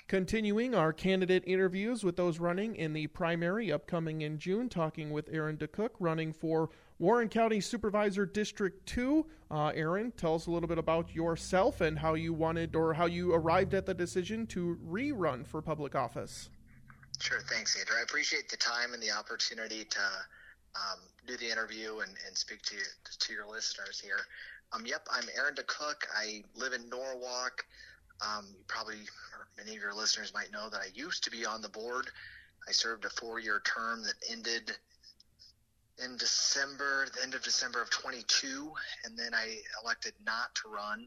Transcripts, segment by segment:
Continuing our candidate interviews with those running in the primary upcoming in June, talking with Aaron DeCook, running for Warren County Supervisor District 2. Aaron, tell us a little bit about yourself and how you wanted or how you arrived at the decision to rerun for public office. Sure, thanks, Andrew. I appreciate the time and the opportunity to do the interview and speak to your listeners here. Yep, I'm Aaron DeCook. I live in Norwalk. Probably, or many of your listeners might know that I used to be on the board. I served a 4-year term that ended in December, the end of December of 22, and then I elected not to run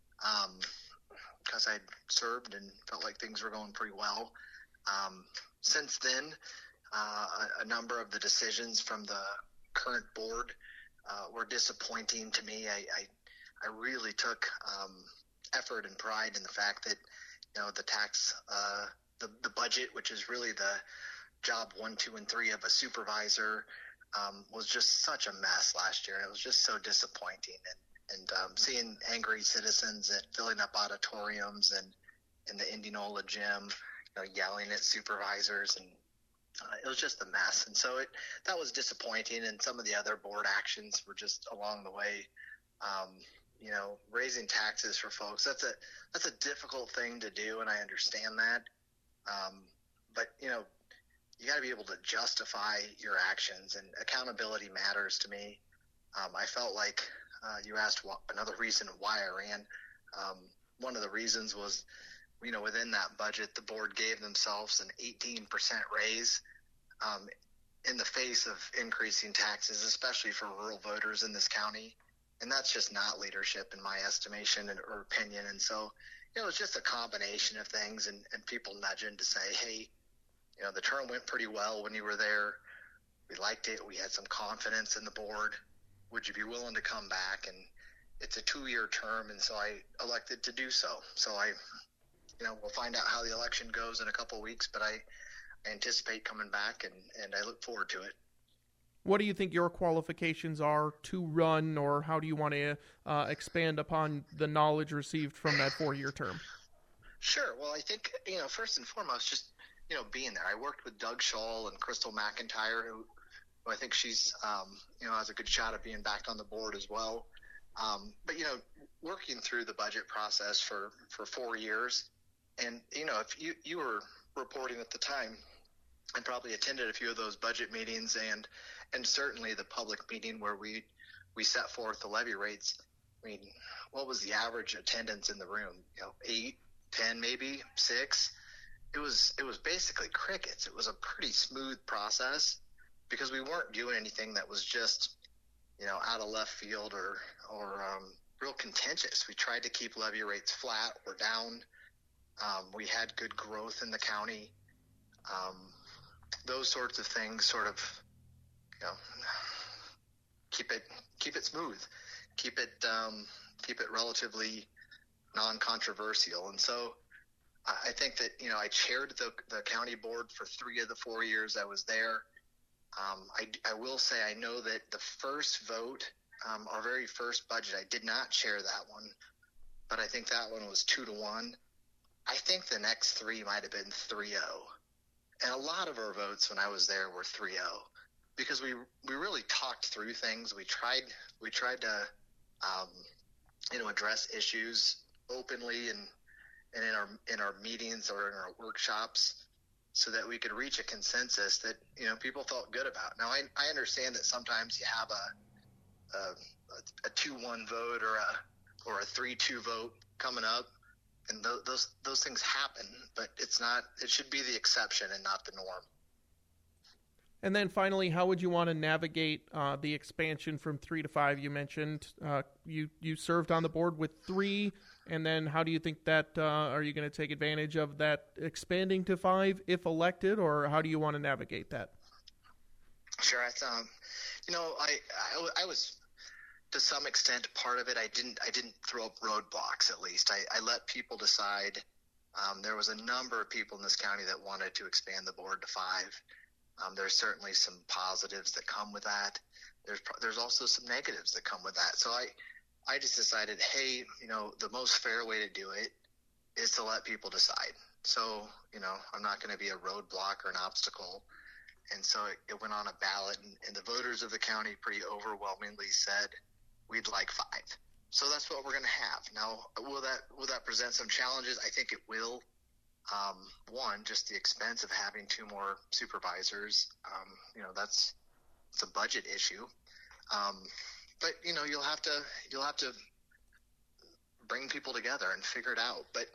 because I'd served and felt like things were going pretty well. Since then, a number of the decisions from the current board were disappointing to me. I really took effort and pride in the fact that, the tax, the budget, which is really the job 1, 2, and 3 of a supervisor, was just such a mess last year. It was just so disappointing. And seeing angry citizens at filling up auditoriums and in the Indianola gym, yelling at supervisors, and it was just a mess. And so that was disappointing. And some of the other board actions were just along the way. Raising taxes for folks, that's a difficult thing to do, and I understand that. But you got to be able to justify your actions, and accountability matters to me. I felt like you asked another reason why I ran. One of the reasons was, within that budget, the board gave themselves an 18% raise in the face of increasing taxes, especially for rural voters in this county. And that's just not leadership in my estimation or opinion. And so, it's just a combination of things and people nudging to say, hey, the term went pretty well when you were there. We liked it. We had some confidence in the board. Would you be willing to come back? And it's a 2-year term, and so I elected to do so. So we'll find out how the election goes in a couple of weeks, but I anticipate coming back, and I look forward to it. What do you think your qualifications are to run, or how do you want to expand upon the knowledge received from that 4-year term? Sure. Well, I think, first and foremost, just, being there. I worked with Doug Schall and Crystal McIntyre, who I think she's, has a good shot at being back on the board as well. But, working through the budget process for 4 years, and, if you were reporting at the time, and probably attended a few of those budget meetings and certainly the public meeting where we set forth the levy rates. I mean, what was the average attendance in the room? 8, 10, maybe 6. It was basically crickets. It was a pretty smooth process because we weren't doing anything that was just, out of left field or real contentious. We tried to keep levy rates flat or down. We had good growth in the county. Those sorts of things sort of, keep it smooth, keep it relatively non-controversial. And so I think that, I chaired the county board for 3 of the 4 years I was there. I will say, I know that the first vote, our very first budget, I did not chair that one, but I think that one was 2-1. I think the next 3 might've been 3-0. And a lot of our votes when I was there were 3-0 because we really talked through things. We tried to, address issues openly and in our meetings or in our workshops so that we could reach a consensus that, people felt good about. Now, I understand that sometimes you have a 2-1 vote or a 3-2 vote coming up. And those things happen, but it should be the exception and not the norm. And then finally, how would you want to navigate the expansion from 3 to 5? You mentioned you served on the board with 3, and then how do you think that, are you going to take advantage of that expanding to 5 if elected, or how do you want to navigate that? Sure. I was, to some extent, part of it. I didn't throw up roadblocks. At least I let people decide. There was a number of people in this county that wanted to expand the board to 5. There's certainly some positives that come with that. There's also some negatives that come with that. So I just decided, hey, the most fair way to do it is to let people decide. So, I'm not going to be a roadblock or an obstacle. And so it went on a ballot, and the voters of the county pretty overwhelmingly said we'd like 5. So that's what we're going to have. Now, will that present some challenges? I think it will. One, just the expense of having 2 more supervisors. It's a budget issue. But you'll have to bring people together and figure it out. But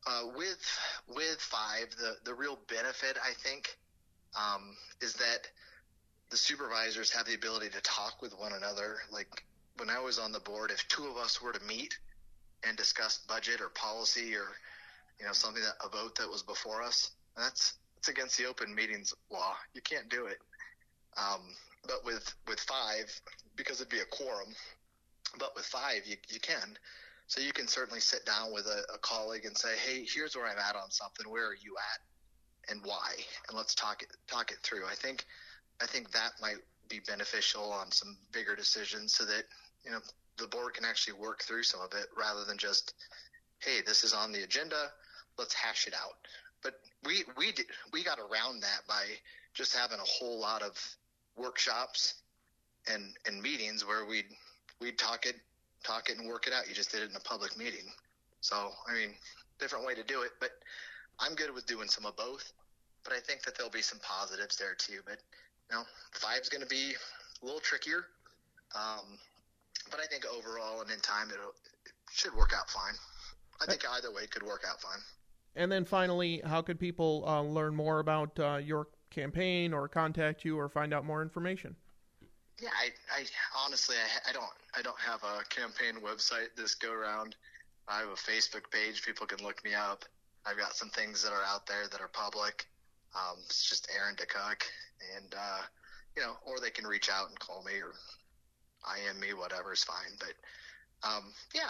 with 5, the real benefit, I think, is that the supervisors have the ability to talk with one another. Like when I was on the board, if 2 of us were to meet and discuss budget or policy or something, a vote that was before us, that's against the open meetings law. You can't do it. But with 5, because it'd be a quorum, but with 5 you can. So you can certainly sit down with a colleague and say, hey, here's where I'm at on something. Where are you at and why? And let's talk it through. I think that might be beneficial on some bigger decisions so that, the board can actually work through some of it rather than just, hey, this is on the agenda, let's hash it out. But we got around that by just having a whole lot of workshops and meetings where we'd talk it and work it out. You just did it in a public meeting. So, different way to do it, but I'm good with doing some of both. But I think that there'll be some positives there too. But 5's going to be a little trickier. But I think overall and in time it should work out fine. I think either way could work out fine. And then finally, how could people learn more about your campaign or contact you or find out more information? Yeah, I honestly, I don't have a campaign website this go around. I have a Facebook page. People can look me up. I've got some things that are out there that are public. It's just Aaron DeCook, and or they can reach out and call me or IM me, whatever is fine. But yeah,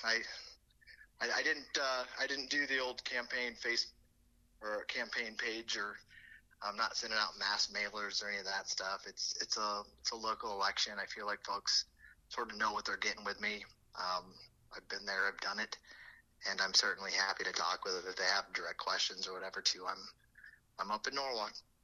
I didn't do the old campaign or campaign page, or I'm not sending out mass mailers or any of that stuff. It's a local election. I feel like folks sort of know what they're getting with me. I've been there, I've done it, and I'm certainly happy to talk with them if they have direct questions or whatever too. I'm up in Norwalk.